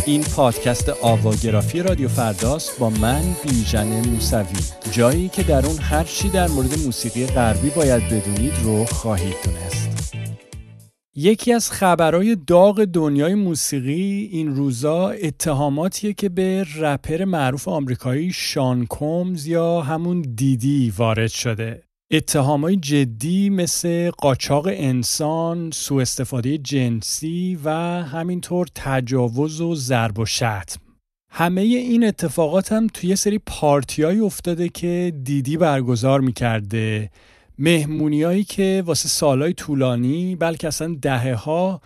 این پادکست آواگرافی رادیو فرداست با من بیژن موسوی، جایی که در اون هر چی در مورد موسیقی غربی باید بدونید رو خواهید دونست. یکی از خبرهای داغ دنیای موسیقی این روزا اتهاماتیه که به رپر معروف آمریکایی شان کومز یا همون دیدی وارد شده. اتهامای جدی مثل قاچاق انسان، سوء استفاده جنسی و همینطور تجاوز و ضرب و شتم. همه این اتفاقات هم توی سری پارتیایی افتاده که دیدی برگزار می‌کرده. مهمونیایی که واسه سالهای طولانی بلکه اصلا دهه‌ها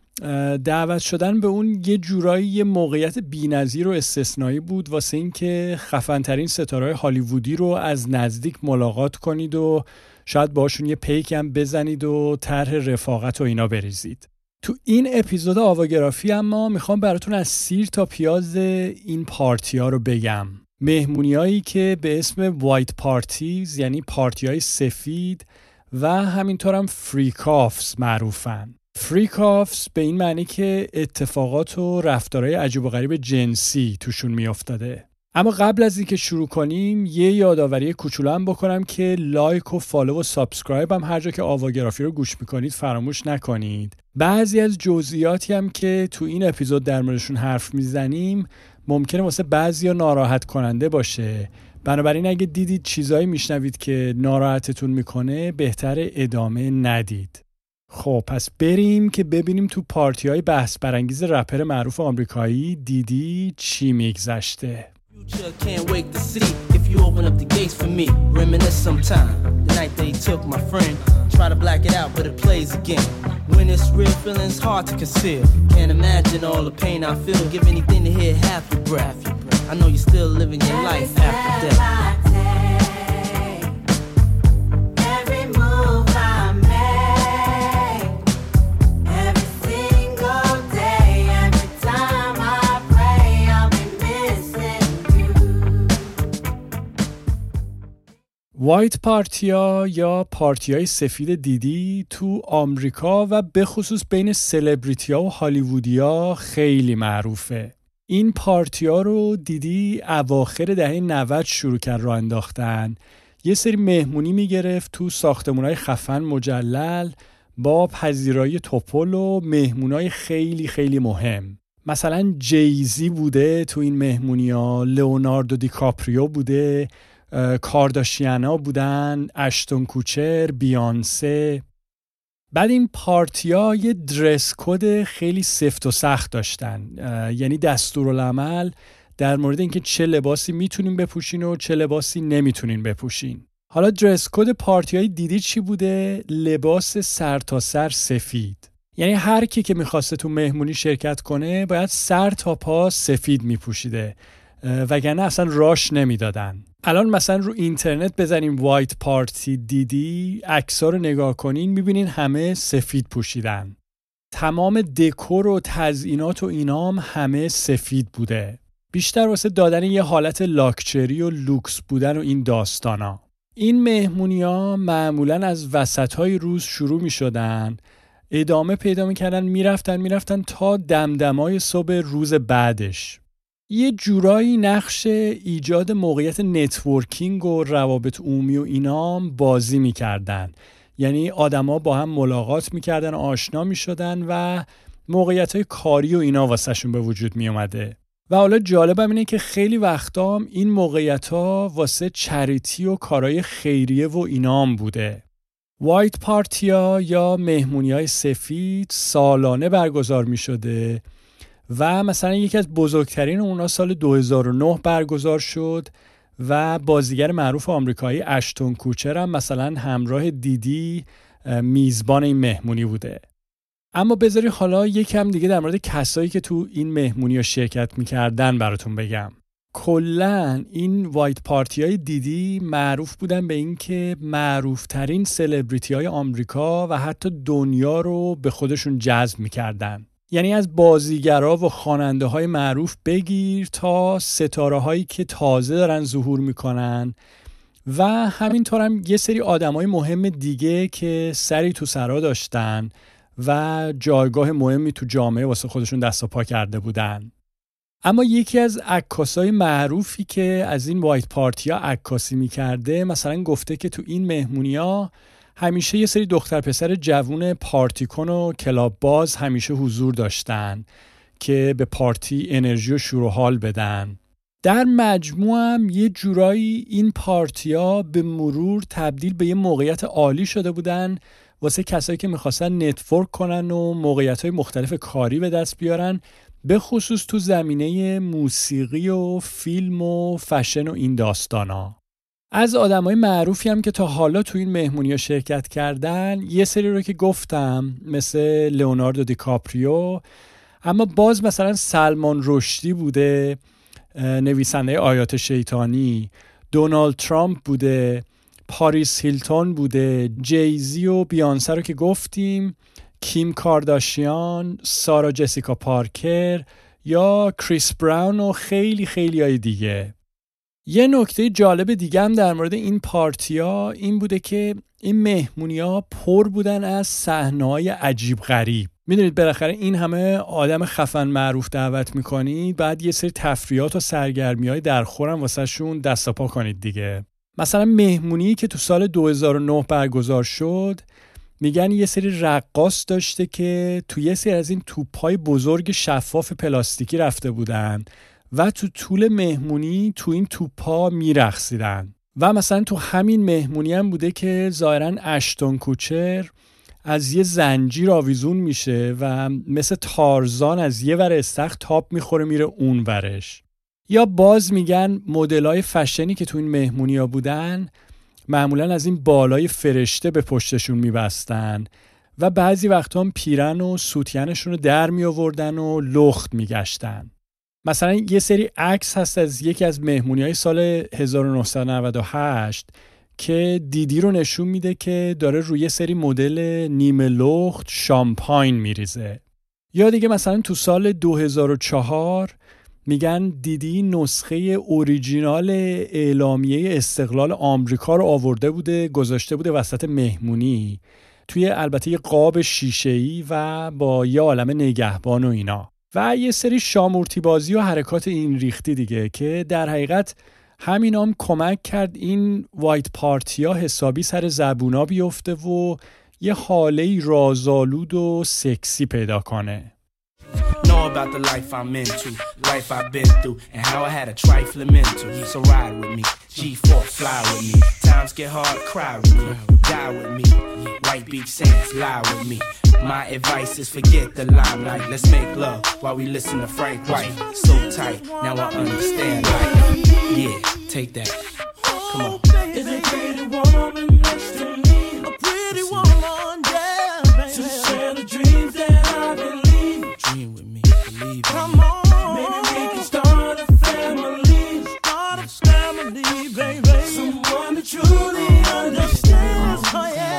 دعوت شدن به اون یه جورایی یه موقعیت بی‌نظیر و استثنایی بود واسه این که خفن‌ترین ستاره‌های هالیوودی رو از نزدیک ملاقات کنید و شاید باشون یه پیک هم بزنید و طرح رفاقت و اینا بریزید. تو این اپیزود آواگرافی اما میخوام براتون از سیر تا پیاز این پارتی‌ها رو بگم. مهمونیایی که به اسم وایت پارتیز یعنی پارتی‌های سفید و همینطور هم فریکافز معروفن. فریکافز به این معنی که اتفاقات و رفتارهای عجیب و غریب جنسی توشون میافتاده. اما قبل از اینکه شروع کنیم یه یادآوری کوچولو هم بکنم که لایک و فالو و سابسکرایب هم هر جا که آواگرافی رو گوش میکنید فراموش نکنید. بعضی از جزئیاتی هم که تو این اپیزود در موردشون حرف میزنیم ممکنه واسه بعضیا ناراحت کننده باشه. بنابراین اگه دیدید چیزایی میشنوید که ناراحتتون میکنه بهتره ادامه ندید. خب پس بریم که ببینیم تو پارتی‌های بحث برانگیز رپر معروف آمریکایی دیدی چی میگذشته. Can't wake the city if you open up the gates for me. Reminisce sometime. The night they took my friend. Try to black it out, but it plays again. When it's real, feeling's hard to conceal. Can't imagine all the pain I feel. Give anything to hear half your breath. I know you're still living your life after death. وایت پارتیا یا پارتیای سفید دیدی تو آمریکا و به خصوص بین سلبریتی‌ها و هالیوودیا خیلی معروفه. این پارتیا رو دیدی اواخر دهه 90 شروع کرد راه انداختن. یه سری مهمونی میگرفت تو ساختمان‌های خفن مجلل با پذیرایی توپل و مهمونای خیلی خیلی مهم. مثلا جیزی بوده تو این مهمونی‌ها، لئوناردو دیکاپریو بوده، کارداشیانا بودن، اشتون کوچر، بیانسه. بعد این پارتیا یه درس کد خیلی سفت و سخت داشتن، یعنی دستورالعمل در مورد اینکه چه لباسی میتونین بپوشین و چه لباسی نمیتونین بپوشین. حالا درس کد پارتیای دیدی چی بوده؟ لباس سر تا سر سفید. یعنی هر کی که میخواسته تو مهمونی شرکت کنه باید سر تا پا سفید میپوشیده وگرنه اصلا راش نمیدادن. الان مثلا رو اینترنت بزنیم وایت پارتی دیدی، عکس‌ها رو نگاه کنین میبینین همه سفید پوشیدن. تمام دکور و تزیینات و اینام همه سفید بوده. بیشتر واسه دادن یه حالت لاکچری و لوکس بودن و این داستانا. این مهمونی‌ها معمولاً از وسط‌های روز شروع می‌شدن، ادامه پیدا می‌کردن، میرفتن تا دمدمای صبح روز بعدش. یه جورایی نقش ایجاد موقعیت نتورکینگ و روابط عمومی و اینام بازی میکردن. یعنی آدما با هم ملاقات میکردن، آشنا میشدن و موقعیت‌های کاری و اینا واسه شون به وجود میومده. و حالا جالبم اینه که خیلی وقتا این موقعیت‌ها واسه چریتی و کارهای خیریه و اینام بوده. وایت پارتیا یا مهمونی‌های سفید سالانه برگزار میشده و مثلا یکی از بزرگترین اونا سال 2009 برگزار شد و بازیگر معروف آمریکایی اشتون کوچر هم مثلا همراه دیدی میزبان این مهمونی بوده. اما بذاری حالا یکم دیگه در مورد کسایی که تو این مهمونی ها شرکت میکردن براتون بگم. کلن این وایت پارتی های دیدی معروف بودن به این که معروف ترین سلبریتی های آمریکا و حتی دنیا رو به خودشون جذب میکردن. یعنی از بازیگرها و خواننده های معروف بگیر تا ستاره هایی که تازه دارن ظهور میکنن و همینطور هم یه سری آدم های مهم دیگه که سری تو سرا داشتن و جایگاه مهمی تو جامعه واسه خودشون دست و پا کرده بودن. اما یکی از عکاسای معروفی که از این وایت پارتیا عکاسی میکرده مثلا گفته که تو این مهمونی‌ها همیشه یه سری دختر پسر جوون پارتیکن و کلاب باز همیشه حضور داشتن که به پارتی انرژی و شور و حال بدن. در مجموع هم یه جورایی این پارتیا به مرور تبدیل به یه موقعیت عالی شده بودن واسه کسایی که میخواستن نتورک کنن و موقعیت‌های مختلف کاری به دست بیارن، به خصوص تو زمینه موسیقی و فیلم و فشن و این داستانا. از آدمای معروفی هم که تا حالا تو این مهمونی‌ها شرکت کردن یه سری رو که گفتم، مثل لئوناردو دیکاپریو، اما باز مثلا سلمان رشدی بوده، نویسنده آیات شیطانی، دونالد ترامپ بوده، پاریس هیلتون بوده، جیزی و بیانسه رو که گفتیم، کیم کارداشیان، سارا جسیکا پارکر یا کریس براون و خیلی خیلی های دیگه. یه نکته جالب دیگه هم در مورد این پارتیا این بوده که این مهمونی‌ها پر بودن از صحنه‌های عجیب غریب. میدونید بالاخره این همه آدم خفن معروف دعوت میکنید، بعد یه سری تفریحات و سرگرمی‌های درخورم واسه شون دست و پا کنید دیگه. مثلا مهمونی که تو سال 2009 برگزار شد، میگن یه سری رقاص داشته که تو یه سری از این توپ‌های بزرگ شفاف پلاستیکی رفته بودن و تو طول مهمونی تو این توپ‌ها میرقصیدن. و مثلا تو همین مهمونی هم بوده که ظاهراً اشتون کوچر از یه زنجیر آویزون میشه و مثل تارزان از یه ور استخر تاپ میخوره میره اون ورش. یا باز میگن مدلای فشنی که تو این مهمونی‌ها بودن معمولاً از این بالای فرشته به پشتشون میبستن و بعضی وقتا هم پیرن و سوتیانشون رو در می آوردن و لخت میگشتن. مثلا یه سری عکس هست از یکی از مهمونی‌های سال 1998 که دیدی رو نشون میده که داره روی یه سری مدل نیمه لخت شامپاین میریزه. یا دیگه مثلا تو سال 2004 میگن دیدی نسخه اوریجینال اعلامیه استقلال آمریکا رو آورده بوده، گذاشته بوده وسط مهمونی توی البته یه قاب شیشه‌ای و با یه عالم نگهبان و اینا و یه سری شامورتی بازی و حرکات این ریختی دیگه که در حقیقت همین هم کمک کرد این وایت پارتیا حسابی سر زبونا بیفته و یه حاله رازآلود و سکسی پیدا کنه. Know about the life I'm into, life I've been through, and how I had a trifling mental. So ride with me, G4, fly with me. Times get hard, cry with me, die with me. White Beach Saints, lie with me. My advice is forget the limelight. Let's make love while we listen to Frank White. So tight, now I understand life. Yeah, take that. Come on. Is a pretty woman next to me? A pretty woman, yeah, baby. To share the dreams that I believe. Dream with me, believe me. Come on. Maybe we can start a family. Start a family, baby. Someone that truly understands. Oh, yeah.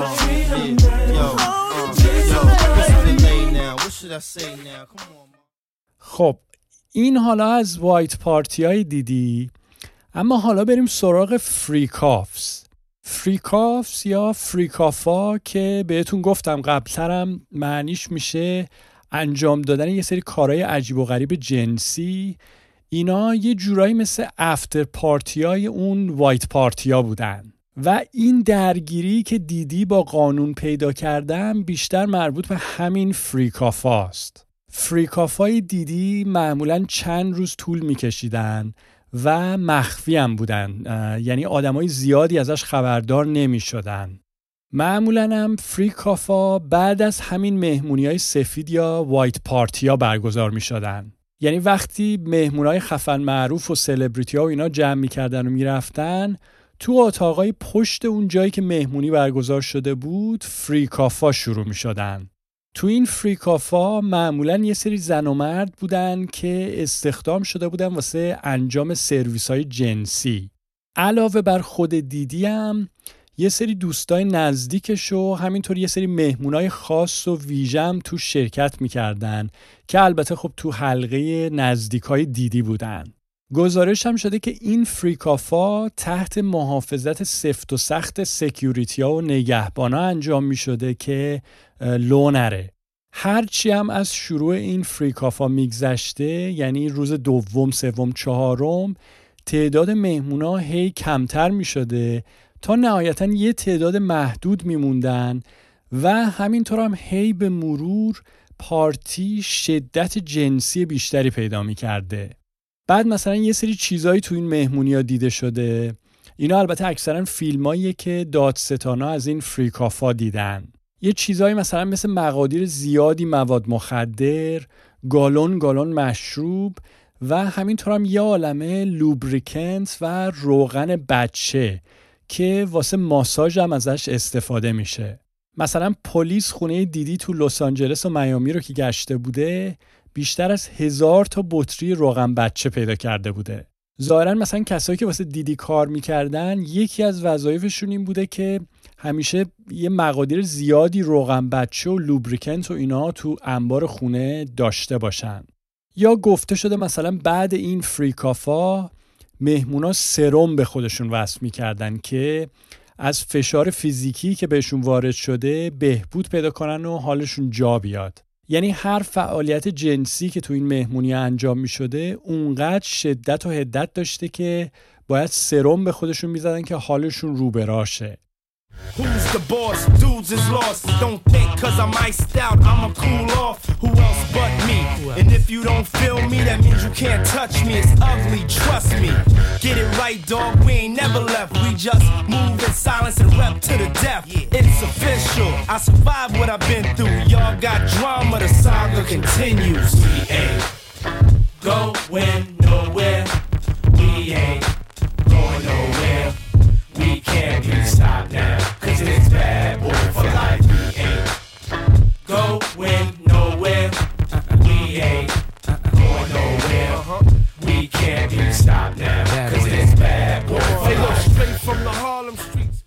خب این حالا از وایت پارتی های دیدی، اما حالا بریم سراغ فریکافز. فریکافز یا فریکافا که بهتون گفتم قبلترم معنیش میشه انجام دادن یه سری کارهای عجیب و غریب جنسی. اینا یه جورایی مثل افتر پارتی های اون وایت پارتی ها بودن و این درگیری که دیدی با قانون پیدا کردن بیشتر مربوط به همین فریکافاست. فریکافای دیدی معمولاً چند روز طول میکشیدن و مخفی هم بودن، یعنی آدمای زیادی ازش خبردار نمی شدن. معمولاً هم فریکافا بعد از همین مهمونی‌های سفید یا وایت پارتی‌ها برگزار می شدن. یعنی وقتی مهمونای خفن معروف و سلبریتی ها و اینا جمع میکردن و میرفتن تو اتاقای پشت اون جایی که مهمونی برگزار شده بود فریکافا شروع میشدن. تو این فریکافا معمولاً یه سری زن و مرد بودن که استخدام شده بودن واسه انجام سرویس های جنسی. علاوه بر خود دیدی هم یه سری دوستای نزدیکش و همینطور یه سری مهمونای خاص و ویژه هم تو شرکت میکردن که البته خب تو حلقه نزدیکای دیدی بودن. گزارش هم شده که این فریکافا تحت محافظت سفت و سخت سکیوریتی ها و نگهبانا انجام می شده که لو نره. هرچی هم از شروع این فریکافا میگذشته، یعنی روز دوم، سوم، چهارم، تعداد مهمونا هی کمتر میشده تا نهایتاً یه تعداد محدود میموندن و همینطور هم هی به مرور پارتی شدت جنسی بیشتری پیدا میکرده. بعد مثلا یه سری چیزایی تو این مهمونی‌ها دیده شده. اینا البته اکثرا فیلماییه که دادستانا از این فریکافا دیدن. یه چیزایی مثلا مثل مقادیر زیادی مواد مخدر، گالون مشروب و همینطور هم یه عالمه لوبریکنت و روغن بچه که واسه ماساژ هم ازش استفاده میشه. مثلا پلیس خونه دیدی تو لس آنجلس و میامی رو که گشته بوده، بیشتر از 1000 تا بطری روغن بچه پیدا کرده بوده. ظاهراً مثلا کسایی که واسه دیدی کار میکردن، یکی از وظایفشون این بوده که همیشه یه مقادیر زیادی روغن بچه و لوبریکنت و اینا تو انبار خونه داشته باشن. یا گفته شده مثلا بعد این فریکافا مهمونا سرم به خودشون وصل میکردن که از فشار فیزیکی که بهشون وارد شده بهبود پیدا کنن و حالشون جا بیاد. یعنی هر فعالیت جنسی که تو این مهمونی انجام می شده اونقدر شدت و حدت داشته که باید سرم به خودشون می زدن که حالشون رو به راشه. Who's the boss? Dudes is lost. Don't think cause I'm iced out, I'ma cool off. Who else but me? And if you don't feel me, that means you can't touch me. It's ugly, trust me. Get it right, dog, we ain't never left. We just move in silence and rep to the death. It's official, I survived what I've been through. Y'all got drama, the saga continues. We ain't going nowhere. We ain't going nowhere. We can't be stopped now, cause it's bad boy for life. We ain't going nowhere. We ain't going nowhere. We can't be stopped now, cause it's bad boy for life. Straight from the Harlem streets.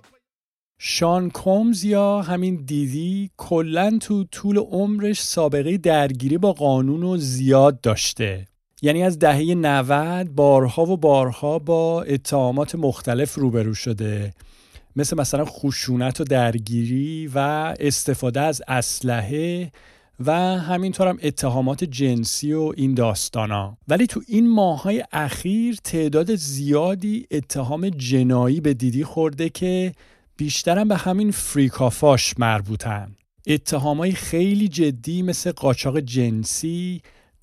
شان کومز یا همین دیدی کلاً تو طول عمرش سابقه درگیری با قانون رو زیاد داشته. یعنی از دهه 90 بارها و بارها با اتهامات مختلف روبرو شده، مثلا خشونت و درگیری و استفاده از اسلحه و همینطور هم اتهامات جنسی و این داستانا. ولی تو این ماه‌های اخیر تعداد زیادی اتهام جنایی به دیدی خورده که بیشترم به همین فریکافاش مربوطن. اتهامای خیلی جدی مثل قاچاق جنسی،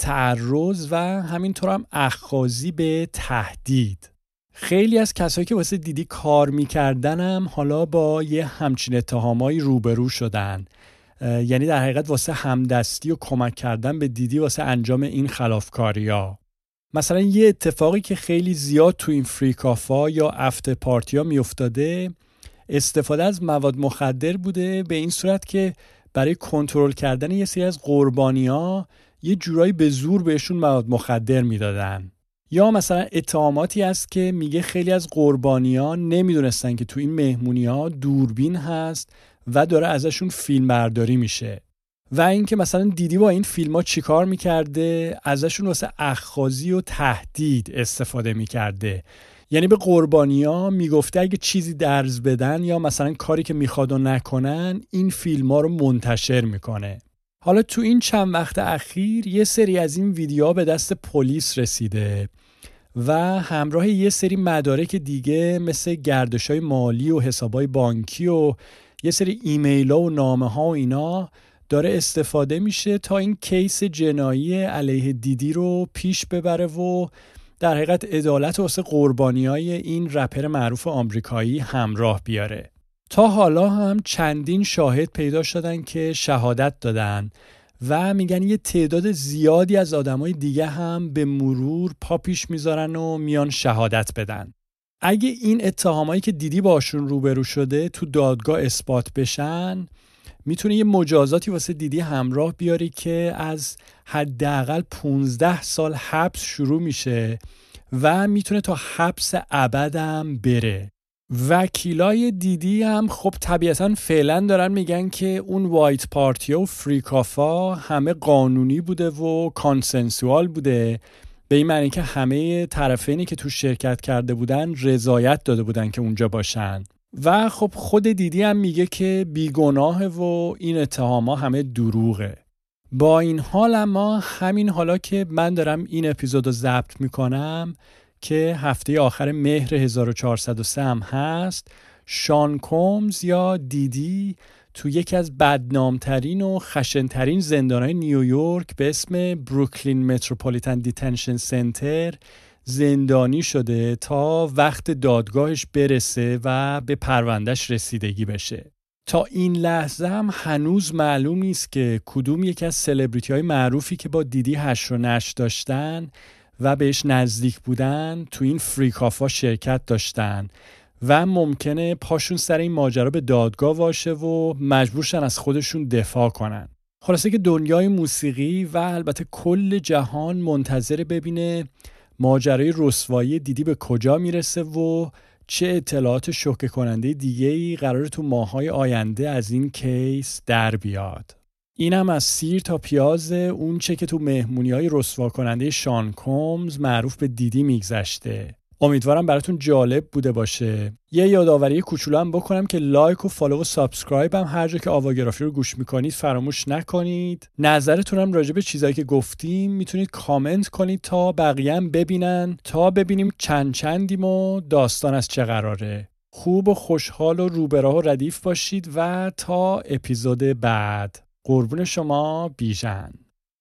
تعرض و همینطور هم اخاذی به تهدید. خیلی از کسایی که واسه دیدی کار میکردن هم حالا با یه همچین اتهامایی روبرو شدن. یعنی در حقیقت واسه همدستی و کمک کردن به دیدی واسه انجام این خلافکاری‌ها. مثلا یه اتفاقی که خیلی زیاد تو این فریکافا یا افتر پارتی‌ها میافتاده، استفاده از مواد مخدر بوده، به این صورت که برای کنترل کردن یه سری از قربانی‌ها یه جورایی به زور بهشون مواد مخدر میدادن. یا مثلا اتهاماتی هست که میگه خیلی از قربانیان نمیدونستن که تو این مهمونی‌ها دوربین هست و داره ازشون فیلم برداری میشه. و اینکه مثلا دیدی با این فیلم‌ها چیکار میکرده، ازشون واسه اخاذی و تهدید استفاده میکرده. یعنی به قربانی‌ها میگفته اگه چیزی درز بدن یا مثلا کاری که میخواد و نکنن، این فیلم‌ها رو منتشر میکنه. حالا تو این چند وقت اخیر یه سری از این ویدیوها به دست پلیس رسیده و همراه یه سری مدارک دیگه مثل گردش‌های مالی و حساب‌های بانکی و یه سری ایمیل‌ها و نامه‌ها و اینا داره استفاده میشه تا این کیس جنایی علیه دیدی رو پیش ببره و در حقیقت عدالت واسه قربانیای این رپر معروف آمریکایی همراه بیاره. تا حالا هم چندین شاهد پیدا شدن که شهادت دادن و میگن یه تعداد زیادی از آدمای دیگه هم به مرور پا پیش میذارن و میان شهادت بدن. اگه این اتهامایی که دیدی باشون روبرو شده تو دادگاه اثبات بشن، میتونه یه مجازاتی واسه دیدی همراه بیاری که از حداقل 15 سال حبس شروع میشه و میتونه تا حبس ابدم بره. وکیلای دیدی هم خب طبیعتاً فعلا دارن میگن که اون وایت پارتی و فریکافا همه قانونی بوده و کانسنسوال بوده، به این معنی که همه طرفینی که تو شرکت کرده بودن رضایت داده بودن که اونجا باشن. و خب خود دیدی هم میگه که بیگناهه و این اتهاما همه دروغه. با این حال اما همین حالا که من دارم این اپیزودو ضبط میکنم که هفته آخر مهر 1403 هم هست، شان کومز یا دیدی تو یکی از بدنامترین و خشنترین زندانهای نیویورک به اسم بروکلین متروپولیتن دیتنشن سنتر زندانی شده تا وقت دادگاهش برسه و به پروندهش رسیدگی بشه. تا این لحظه هم هنوز معلوم نیست که کدوم یکی از سلبریتی های معروفی که با دیدی هش و نش داشتن و بهش نزدیک بودن تو این فریکافا شرکت داشتن و ممکنه پاشون سر این ماجرا به دادگاه واشه و مجبورشن از خودشون دفاع کنن. خلاصه که دنیای موسیقی و البته کل جهان منتظر ببینه ماجرای رسوایی دیدی به کجا میرسه و چه اطلاعات شوکه کننده دیگه‌ای قراره تو ماه‌های آینده از این کیس در بیاد. اینم از سیر تا پیاز اون چه که تو مهمونی‌های رسوا کننده شان کومز معروف به دیدی میگذشته. امیدوارم براتون جالب بوده باشه. یه یادآوری کوچولو هم بکنم که لایک و فالو و سابسکرایب هم هر جا که آواگرافی رو گوش میکنید فراموش نکنید. نظرتون هم راجع به چیزایی که گفتیم میتونید کامنت کنید تا بقیه هم ببینن، تا ببینیم چندیم و داستان از چه قراره. خوب و خوشحال و روبراه و ردیف باشید و تا اپیزود بعد. قربون شما، بیژن.